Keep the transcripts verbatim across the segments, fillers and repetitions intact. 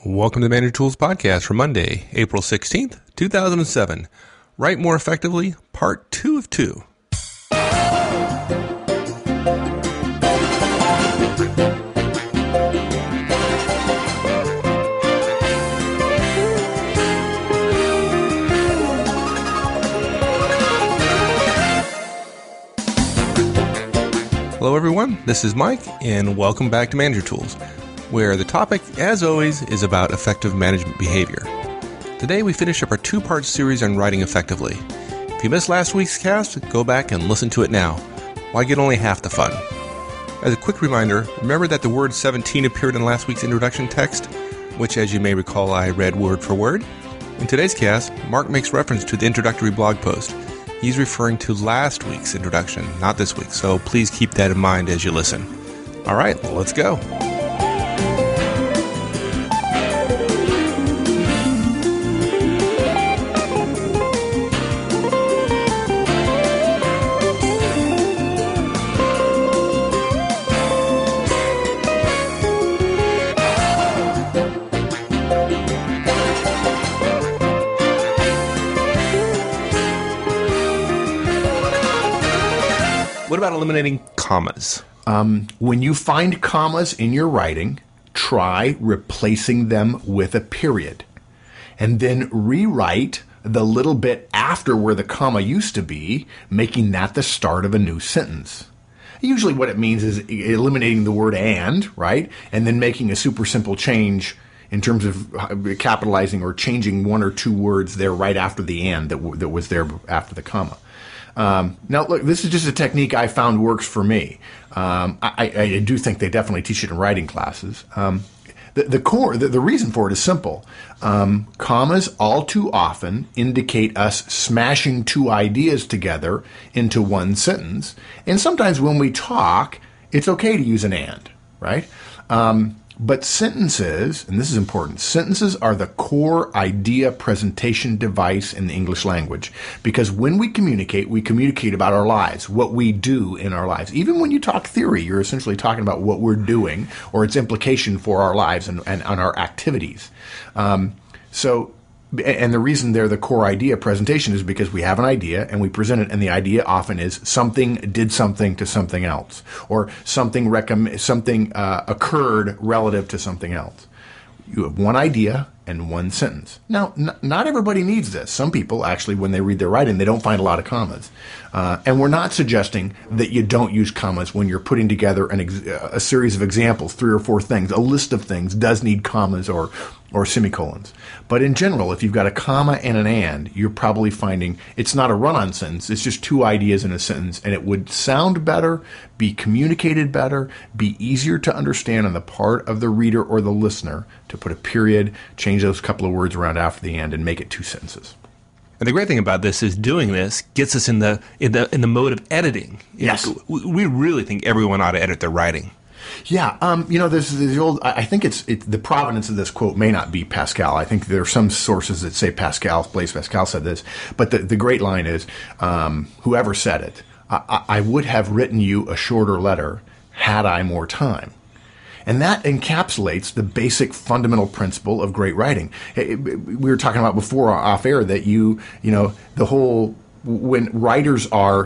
Welcome to the Manager Tools Podcast for Monday, April sixteenth, two thousand seven. Write More Effectively, Part two of two. Hello everyone, this is Mike, and welcome back to Manager Tools, where the topic, as always, is about effective management behavior. Today we finish up our two-part series on writing effectively. If you missed last week's cast, go back and listen to it now. Why get only half the fun? As a quick reminder, remember that the word seventeen appeared in last week's introduction text, which, as you may recall, I read word for word. In today's cast, Mark makes reference to the introductory blog post. He's referring to last week's introduction, not this week, so please keep that in mind as you listen. All right, well, let's go. What about eliminating commas? Um, when you find commas in your writing, try replacing them with a period. And then rewrite the little bit after where the comma used to be, making that the start of a new sentence. Usually what it means is eliminating the word and, right? And then making a super simple change in terms of capitalizing or changing one or two words there right after the and that, w- that was there after the comma. Um, now, look, this is just a technique I found works for me. Um, I, I do think they definitely teach it in writing classes. Um, the, the core, the, the reason for it is simple. Um, commas all too often indicate us smashing two ideas together into one sentence. And sometimes when we talk, it's okay to use an and, right? Um, But sentences, and this is important, sentences are the core idea presentation device in the English language. Because when we communicate, we communicate about our lives, what we do in our lives. Even when you talk theory, you're essentially talking about what we're doing or its implication for our lives and, and on our activities. Um, so, and the reason they're the core idea presentation is because we have an idea and we present it, and the idea often is something did something to something else, or something recomm- something uh, occurred relative to something else. You have one idea and one sentence. Now, n- not everybody needs this. Some people actually, when they read their writing, they don't find a lot of commas. Uh, and we're not suggesting that you don't use commas when you're putting together an ex- a series of examples, three or four things. A list of things does need commas or or semicolons. But in general, if you've got a comma and an and, you're probably finding it's not a run-on sentence. It's just two ideas in a sentence, and it would sound better, be communicated better, be easier to understand on the part of the reader or the listener to put a period, change those couple of words around after the and, and make it two sentences. And the great thing about this is doing this gets us in the in the in the mode of editing. Yes, we really think everyone ought to edit their writing. Yeah, um, you know, there's the old. I think it's it, the provenance of this quote may not be Pascal. I think there are some sources that say Pascal, Blaise Pascal said this, but the, the great line is, um, whoever said it, I, I would have written you a shorter letter had I more time. And that encapsulates the basic fundamental principle of great writing. We were talking about before off air that you, you know, the whole, when writers are,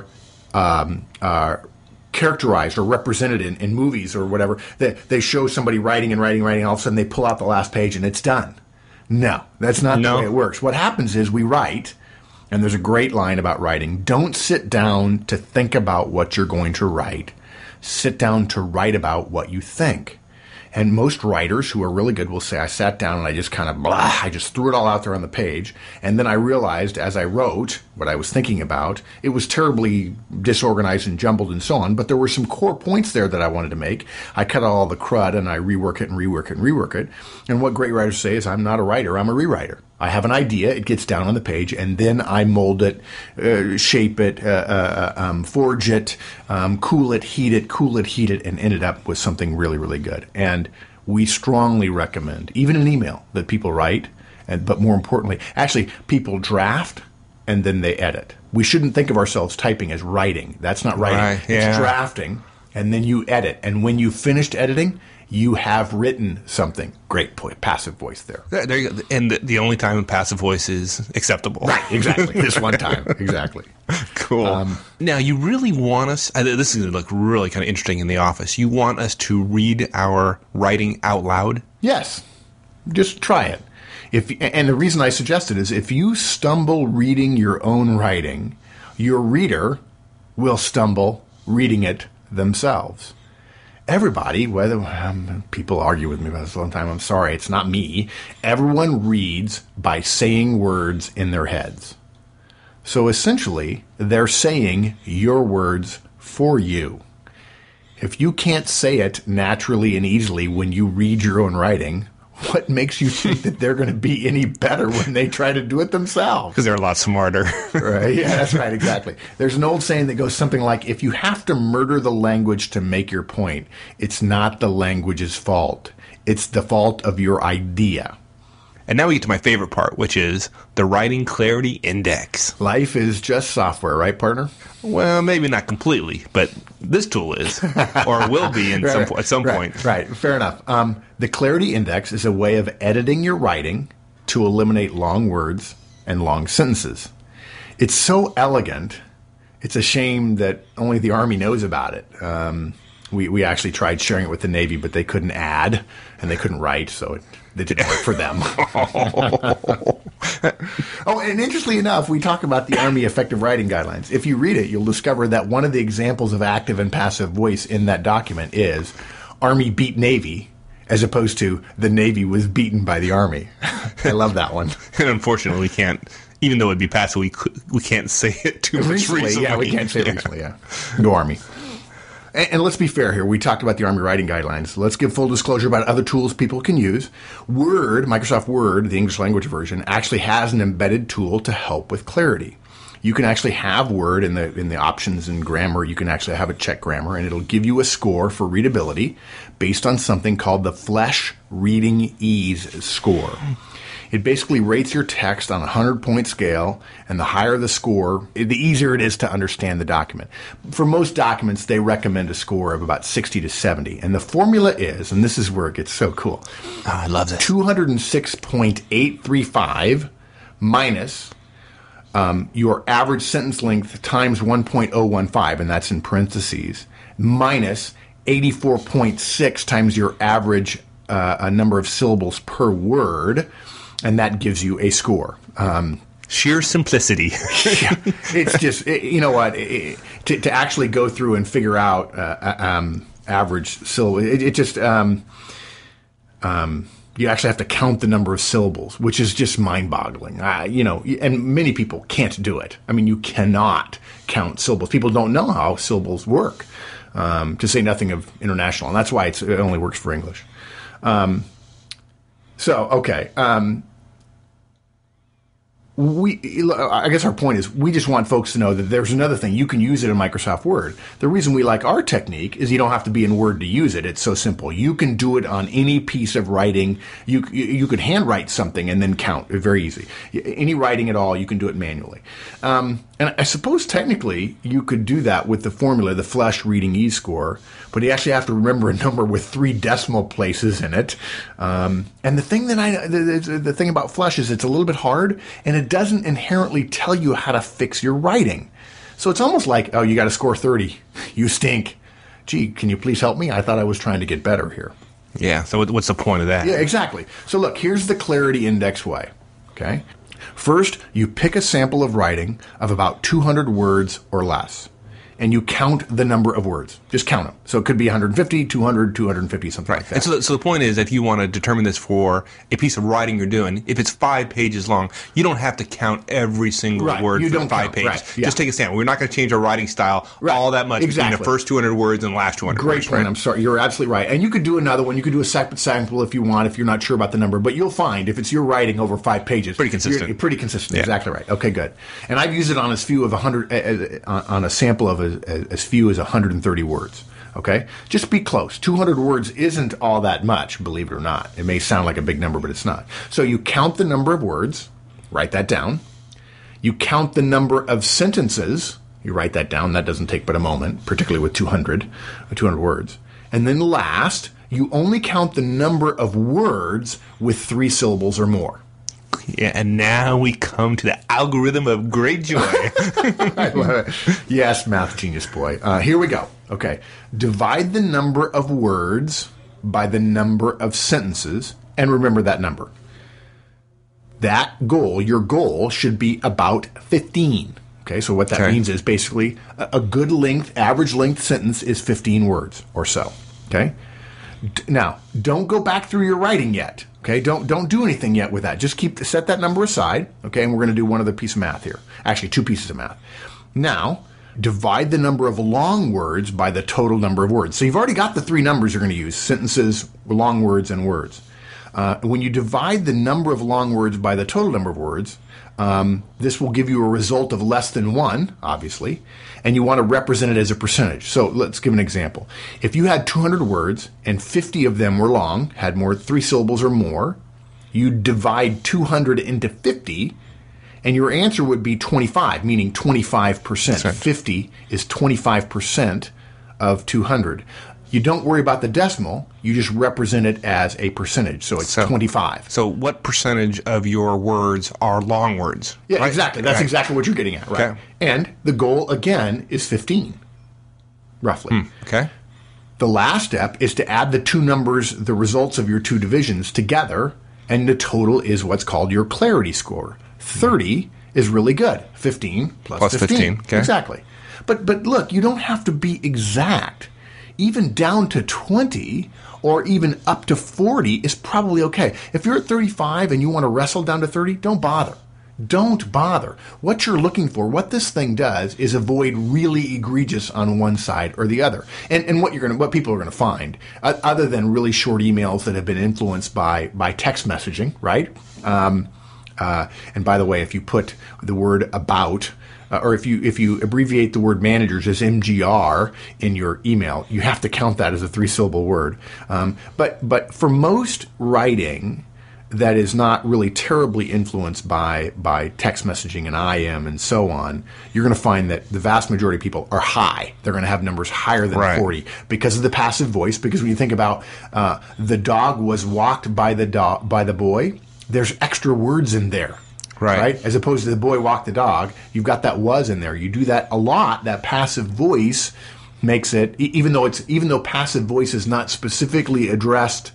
um, are characterized or represented in, in movies or whatever, they, they show somebody writing and writing, writing, and all of a sudden they pull out the last page and it's done. No, that's not no. the way it works. What happens is we write, and there's a great line about writing, don't sit down to think about what you're going to write. Sit down to write about what you think. And most writers who are really good will say, I sat down and I just kind of, blah, I just threw it all out there on the page. And then I realized as I wrote what I was thinking about, it was terribly disorganized and jumbled and so on. But there were some core points there that I wanted to make. I cut out all the crud and I rework it and rework it and rework it. And what great writers say is, I'm not a writer, I'm a rewriter. I have an idea, it gets down on the page, and then I mold it, uh, shape it, uh, uh, um, forge it, um, cool it, heat it, cool it, heat it, and ended up with something really, really good. And we strongly recommend, even in email, that people write, and but more importantly, actually, people draft and then they edit. We shouldn't think of ourselves typing as writing. That's not writing. Right, it's yeah. drafting, and then you edit. And when you've finished editing, you have written something. Great point. Passive voice there. There, there you go. And the, the only time passive voice is acceptable. Right, exactly. This one time. Exactly. Cool. Um, now, you really want us, uh, this is going to look really kind of interesting in the office. You want us to read our writing out loud? Yes. Just try it. If And the reason I suggest it is if you stumble reading your own writing, your reader will stumble reading it themselves. Everybody, whether um, people argue with me about this all the time, I'm sorry, it's not me. Everyone reads by saying words in their heads. So essentially, they're saying your words for you. If you can't say it naturally and easily when you read your own writing, what makes you think that they're going to be any better when they try to do it themselves? Because they're a lot smarter. Right? Yeah, that's right, exactly. There's an old saying that goes something like, if you have to murder the language to make your point, it's not the language's fault. It's the fault of your idea. And now we get to my favorite part, which is the Writing Clarity Index. Life is just software, right, partner? Well, maybe not completely, but this tool is, or will be in right, some po- at some right, point. Right, fair enough. Um, the Clarity Index is a way of editing your writing to eliminate long words and long sentences. It's so elegant, it's a shame that only the Army knows about it. Um, we, we actually tried sharing it with the Navy, but they couldn't add, and they couldn't write, so it, it didn't work for them. Oh, and interestingly enough, we talk about the Army Effective Writing Guidelines. If you read it, you'll discover that one of the examples of active and passive voice in that document is Army beat Navy, as opposed to the Navy was beaten by the Army. I love that one. And unfortunately, we can't, even though it'd be passive, we, could, we can't say it too much recently. recently. Yeah, we can't say it recently, yeah. Go Army. And, and let's be fair here. We talked about the Army Writing Guidelines. Let's give full disclosure about other tools people can use. Word, Microsoft Word, the English language version, actually has an embedded tool to help with clarity. You can actually have Word in the in the options and grammar. You can actually have it check grammar, and it'll give you a score for readability based on something called the Flesch Reading Ease score. It basically rates your text on a hundred-point scale, and the higher the score, the easier it is to understand the document. For most documents, they recommend a score of about sixty to seventy, and the formula is, and this is where it gets so cool, oh, I love this, two hundred six point eight three five minus um, your average sentence length times one point oh one five, and that's in parentheses, minus eighty-four point six times your average uh, a number of syllables per word, and that gives you a score. Um, Sheer simplicity. Yeah, it's just, it, you know what, it, to, to actually go through and figure out uh, um, average syllable, it, it just, um, um, you actually have to count the number of syllables, which is just mind-boggling. Uh, you know, and many people can't do it. I mean, you cannot count syllables. People don't know how syllables work, um, to say nothing of international, and that's why it's, it only works for English. Um, so, okay. Um, we, I guess our point is we just want folks to know that there's another thing. You can use it in Microsoft Word. The reason we like our technique is you don't have to be in Word to use it. It's so simple. You can do it on any piece of writing. You, you could handwrite something and then count. Very easy. Any writing at all, you can do it manually. Um, and I suppose technically you could do that with the formula, the Flesch Reading Ease score, but you actually have to remember a number with three decimal places in it. Um, and the thing that I, the, the thing about Flesch is it's a little bit hard, and it doesn't inherently tell you how to fix your writing. So it's almost like, oh, you got to score thirty. You stink. Gee, can you please help me? I thought I was trying to get better here. Yeah, so what's the point of that? Yeah, exactly. So look, here's the Clarity Index way. Okay? First, you pick a sample of writing of about two hundred words or less, and you count the number of words. Just count them. So it could be one hundred fifty, two hundred, two hundred fifty, something right. like that. And so the, so the point is, if you want to determine this for a piece of writing you're doing, if it's five pages long, you don't have to count every single right. word you for don't five count. pages. Right. Yeah. Just take a stand. We're not going to change our writing style right. all that much exactly. between the first two hundred words and the last two hundred Great words. point. Right? I'm sorry. You're absolutely right. And you could do another one. You could do a separate sample if you want, if you're not sure about the number. But you'll find if it's your writing over five pages. Pretty consistent. You're, you're pretty consistent. Yeah. Exactly right. Okay, good. And I've used it on as few of one hundred, uh, on a sample of as, as few as one hundred thirty words. Okay? Just be close. two hundred words isn't all that much, believe it or not. It may sound like a big number, but it's not. So you count the number of words, write that down. You count the number of sentences, you write that down. That doesn't take but a moment, particularly with two hundred, two hundred words. And then last, you only count the number of words with three syllables or more. Yeah, and now we come to the algorithm of great joy. I love it. Yes, math genius boy. Uh, here we go. Okay. Divide the number of words by the number of sentences, and remember that number. That goal, your goal, should be about fifteen. Okay, so what that okay. means is basically a, a good length, average length sentence is fifteen words or so. Okay? D- now, don't go back through your writing yet. Okay, don't don't do anything yet with that. Just keep set that number aside. Okay, and we're going to do one other piece of math here. Actually, two pieces of math. Now, divide the number of long words by the total number of words. So you've already got the three numbers you're going to use: sentences, long words, and words. Uh, when you divide the number of long words by the total number of words, um, this will give you a result of less than one, obviously, and you want to represent it as a percentage. So let's give an example. If you had two hundred words and fifty of them were long, had more three syllables or more, you divide two hundred into fifty, and your answer would be twenty-five, meaning twenty-five percent. Right. fifty is twenty-five percent of two hundred. You don't worry about the decimal. You just represent it as a percentage. So it's so, twenty-five. So what percentage of your words are long words? Yeah, right? exactly. That's right. exactly what you're getting at, right? Okay. And the goal, again, is fifteen, roughly. Hmm. Okay. The last step is to add the two numbers, the results of your two divisions together, and the total is what's called your clarity score. thirty is really good. fifteen plus, plus fifteen. fifteen. Okay. Exactly. But But look, you don't have to be exact. Even down to twenty or even up to forty is probably okay. If you're at thirty-five and you want to wrestle down to thirty, don't bother. Don't bother. What you're looking for, what this thing does, is avoid really egregious on one side or the other. And and what you're going to, what people are going to find, uh, other than really short emails that have been influenced by by text messaging, right? Um, uh, and by the way, if you put the word about, Uh, or if you if you abbreviate the word managers as M G R in your email, you have to count that as a three-syllable word. Um, but but for most writing that is not really terribly influenced by by text messaging and I M and so on, you're going to find that the vast majority of people are high. They're going to have numbers higher than right. forty because of the passive voice. Because when you think about uh, the dog was walked by the dog by the boy, there's extra words in there. Right. right. As opposed to the boy walked the dog, you've got that was in there. You do that a lot. That passive voice makes it, even though it's even though passive voice is not specifically addressed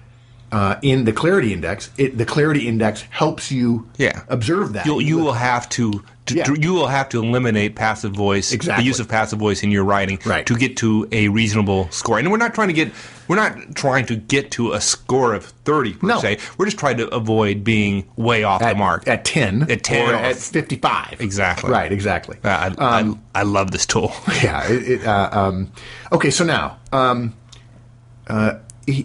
uh, in the clarity index, it, the clarity index helps you yeah. observe that. You'll, you will have to, to yeah. you will have to eliminate passive voice, exactly. the use of passive voice in your writing right. to get to a reasonable score. And we're not trying to get we're not trying to get to a score of thirty per no. se. We're just trying to avoid being way off at, the mark at ten, at ten, or or at fifty-five. Exactly. Right. Exactly. Uh, I, um, I, I love this tool. Yeah. It, it, uh, um, okay. So now. Um, uh,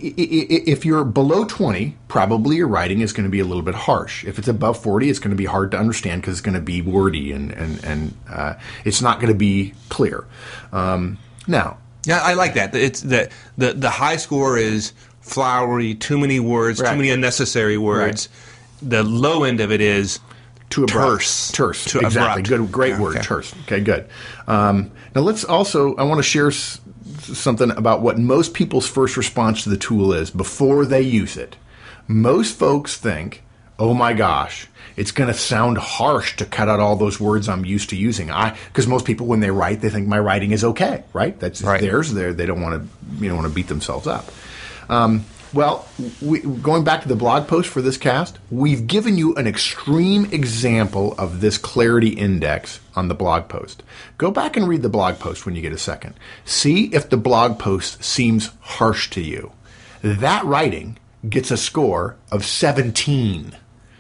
If you're below twenty, probably your writing is going to be a little bit harsh. If it's above forty, it's going to be hard to understand because it's going to be wordy and and and uh, it's not going to be clear. Um, now, yeah, I like that. It's the the the high score is flowery, too many words, right. too many unnecessary words. Right. The low end of it is too terse. Terse. Too exactly. abrupt. Good. Great yeah, word. Okay. Terse. Okay. Good. Um, now let's also. I want to share s- something about what most people's first response to the tool is before they use it. Most folks think, "Oh my gosh, it's going to sound harsh to cut out all those words I'm used to using." I because most people when they write, they think my writing is okay, right? That's right. theirs. They they don't want to you know want to beat themselves up. Um, well, we, going back to the blog post for this cast, we've given you an extreme example of this clarity index on the blog post. Go back and read the blog post when you get a second. See if the blog post seems harsh to you. That writing gets a score of seventeen.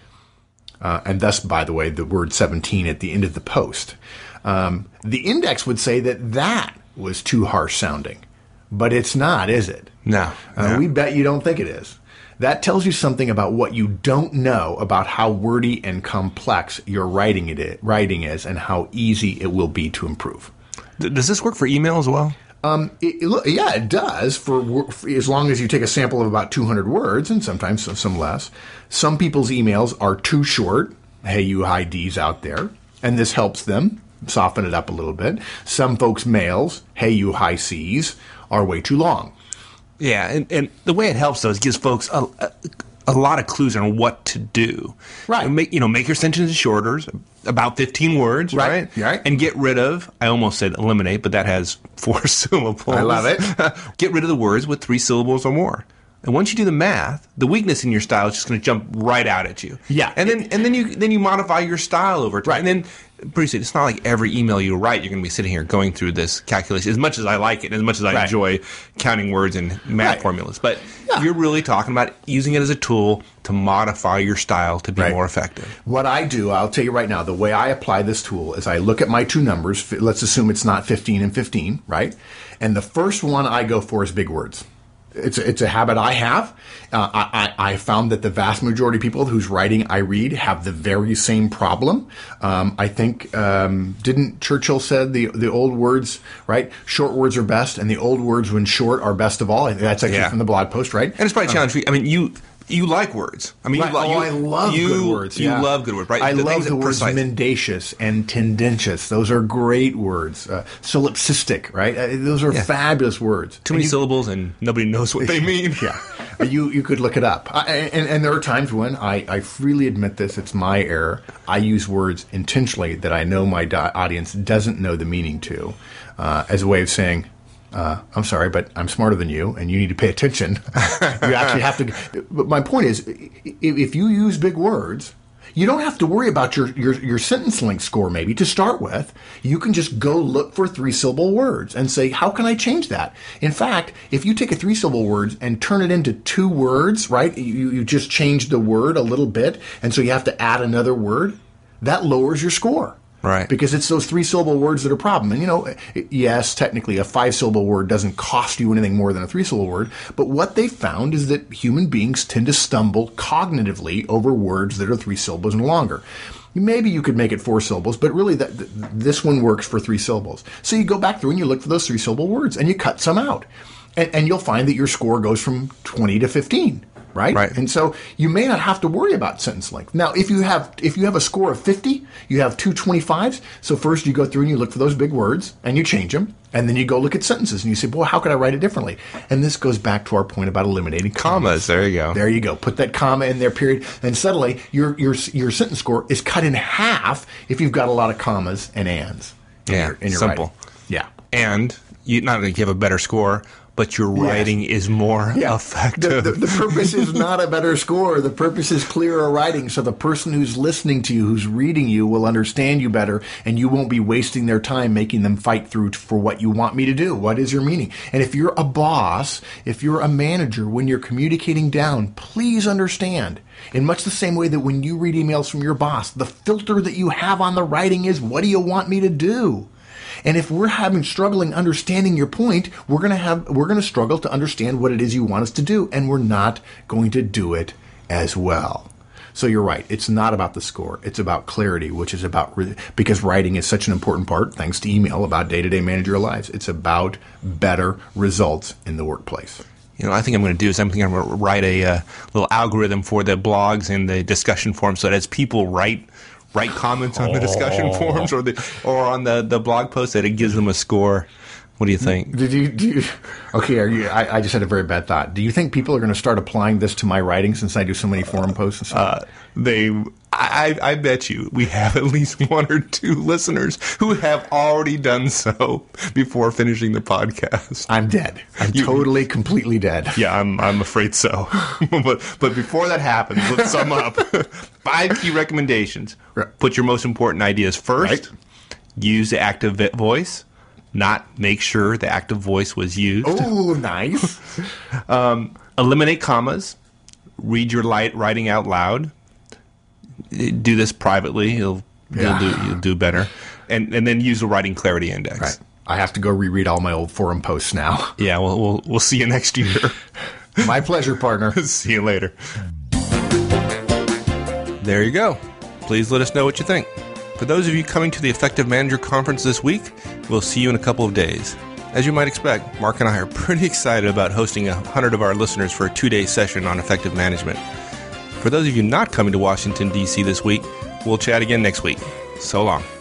Uh, and thus, by the way, the word seventeen at the end of the post. Um, the index would say that that was too harsh sounding. But it's not, is it? No. Uh, no. We bet you don't think it is. That tells you something about what you don't know about how wordy and complex your writing it writing is and how easy it will be to improve. Does this work for email as well? Um, it, it, yeah, it does for, for as long as you take a sample of about two hundred words and sometimes some, some less. Some people's emails are too short. Hey, you high D's out there. And this helps them soften it up a little bit. Some folks' mails, hey, you high C's, are way too long. Yeah, and, and the way it helps, though, is it gives folks a, a, a lot of clues on what to do. Right. And make, you know, make your sentences shorter, about fifteen words, right? Right. right. And get rid of, I almost said eliminate, but that has four syllables. I love it. Get rid of the words with three syllables or more. And once you do the math, the weakness in your style is just going to jump right out at you. Yeah. And then and then you then you modify your style over time. Right. And then pretty soon, it's not like every email you write, you're going to be sitting here going through this calculation. As much as I like it, as much as I Right. enjoy counting words and math Right. formulas. But Yeah. you're really talking about using it as a tool to modify your style to be Right. more effective. What I do, I'll tell you right now, the way I apply this tool is I look at my two numbers. f- Let's assume it's not fifteen and fifteen, right? And the first one I go for is big words. It's a, it's a habit I have. Uh, I, I I found that the vast majority of people whose writing I read have the very same problem. Um, I think um, didn't Churchill said the the old words, right? Short words are best, and the old words when short are best of all. I think that's actually Yeah. from the blog post, right? And it's probably a challenge for you. I mean, you you like words. I mean, Right. you, li- oh, you, I love you, good words. You yeah. love good words, right? I The love things the that words precise. mendacious and tendentious. Those are great words. Uh, solipsistic, right? Uh, those are Yeah. fabulous words. Too And many you- syllables, and nobody knows what they mean. yeah, you you could look it up. I, and, and there are times when I, I freely admit this. It's my error. I use words intentionally that I know my do- audience doesn't know the meaning to, uh, as a way of saying, uh, I'm sorry, but I'm smarter than you, and you need to pay attention. You actually have to. But my point is, if, if you use big words, you don't have to worry about your, your, your sentence length score, maybe, to start with. You can just go look for three-syllable words and say, how can I change that? In fact, if you take a three-syllable word and turn it into two words, right, you, you just change the word a little bit, and so you have to add another word, that lowers your score. Right. Because it's those three-syllable words that are a problem. And, you know, yes, technically a five-syllable word doesn't cost you anything more than a three-syllable word. But what they found is that human beings tend to stumble cognitively over words that are three syllables and longer. Maybe you could make it four syllables, but really that, th- this one works for three syllables. So you go back through and you look for those three-syllable words and you cut some out. And, and you'll find that your score goes from twenty to fifteen. Right? Right. And so you may not have to worry about sentence length. Now, if you have if you have a score of fifty, you have two twenty-fives. So first you go through and you look for those big words and you change them. And then you go look at sentences and you say, boy, how could I write it differently? And this goes back to our point about eliminating commas. Commas. There you go. There you go. Put that comma in there, period. And suddenly your your your sentence score is cut in half if you've got a lot of commas and ands. In Yeah, your, in your simple. writing. Yeah. And you not only have a better score, but your writing is more Yeah. effective. The, the, the purpose is not a better score. The purpose is clearer writing. So the person who's listening to you, who's reading you, will understand you better, and you won't be wasting their time making them fight through t- for what you want me to do. What is your meaning? And if you're a boss, if you're a manager, when you're communicating down, please understand. In much the same way that when you read emails from your boss, the filter that you have on the writing is, what do you want me to do? And if we're having struggling understanding your point, we're going to have we're going to struggle to understand what it is you want us to do, and we're not going to do it as well. So you're right. It's not about the score. It's about clarity, which is about re- because writing is such an important part, thanks to email, about day-to-day managerial lives. It's about better results in the workplace. You know, I think I'm going to do is I'm thinking I'm going to write a uh, little algorithm for the blogs and the discussion forums, so that as people write write comments on the discussion forums or the or on the, the blog post, that it gives them a score. What do you think? Did you? Do you okay, are you? I, I just had a very bad thought. Do you think people are going to start applying this to my writing since I do so many forum posts and stuff? Uh, they, I, I bet you we have at least one or two listeners who have already done so before finishing the podcast. I'm dead. I'm You- totally, completely dead. Yeah, I'm I'm afraid so. but but before that happens, let's sum up. Five key recommendations. Right. Put your most important ideas first. Right. Use the active vi- voice. Not make sure the active voice was used. Oh, nice. Um, eliminate commas. Read your light writing out loud. Do this privately. You'll Yeah. you'll do you'll do better. And and then use the writing clarity index. Right. I have to go reread all my old forum posts now. Yeah, we'll we'll we'll see you next year. My pleasure, partner. See you later. There you go. Please let us know what you think. For those of you coming to the Effective Manager Conference this week, we'll see you in a couple of days. As you might expect, Mark and I are pretty excited about hosting a hundred of our listeners for a two-day session on effective management. For those of you not coming to Washington, D C this week, we'll chat again next week. So long.